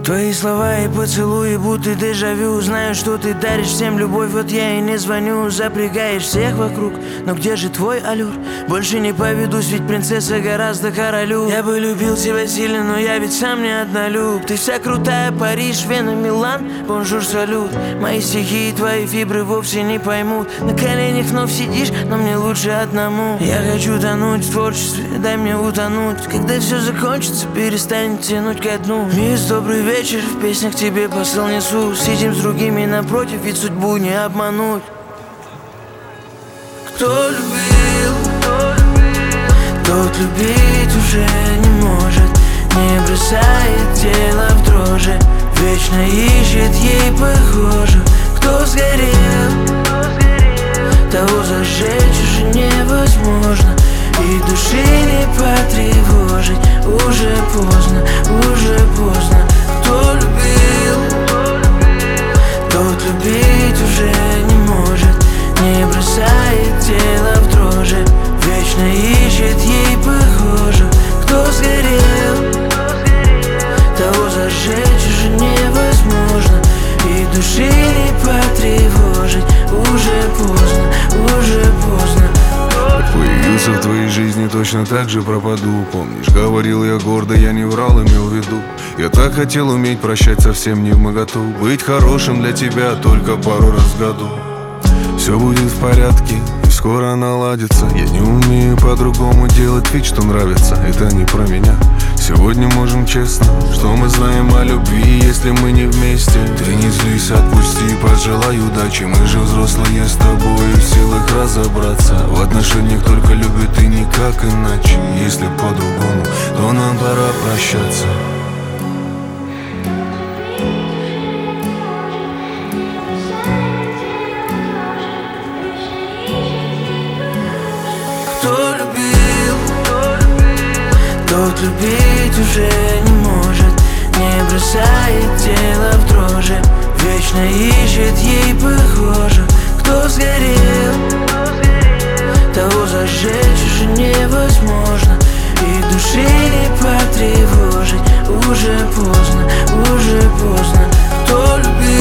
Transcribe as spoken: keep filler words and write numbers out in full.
Твои слова и поцелуи будто дежавю. Знаю, что ты даришь всем любовь, вот я и не звоню. Запрягаешь всех вокруг, но где же твой аллюр? Больше не поведусь, ведь принцесса гораздо королю. Я бы любил тебя сильно, но я ведь сам не однолюб. Ты вся крутая, Париж, Вена, Милан, бонжур, салют. Мои стихи и твои фибры вовсе не поймут. На коленях вновь сидишь, но мне лучше одному. Я хочу тонуть в творчестве, дай мне утонуть. Когда все закончится, перестань тянуть ко дну. Мисс, добрый вечер, в песнях тебе посыл несу. Сидим с другими напротив, ведь судьбу не обмануть. Кто любил, тот любить уже не может. Не бросает тело в дрожи, вечно ищет ей похожих. Кто сгорел, того зажечь уже невозможно. И души не потревожить. Уже поздно, уже поздно. Кто любил, тот любить уже не может. Не бросает тело в дрожи, вечно ищет ей похожих. Кто сгорел, того зажечь уже невозможно. И души не потревожить. Уже поздно, уже поздно. Появился в твоей жизни, точно так же пропаду. Помнишь, говорил я гордо, я не врал, имел в виду. Я так хотел уметь прощать совсем не вмоготу. Быть хорошим для тебя только пару раз в году. Все будет в порядке и скоро наладится. Я не умею по-другому делать вид, что нравится. Это не про меня. Сегодня можем честно, что мы знаем о любви, если мы не вместе. Ты не злись, отпусти, пожелай удачи. Мы же взрослые с тобой, в силах разобраться. В отношениях только любят и никак иначе. Если по-другому, то нам пора прощаться. Кто любил, тот любить уже не может. Не бросает тело в дрожи, вечно ищет ей похожих. Кто сгорел, того зажечь уже невозможно. И души не потревожить. Уже поздно, уже поздно. Кто любил,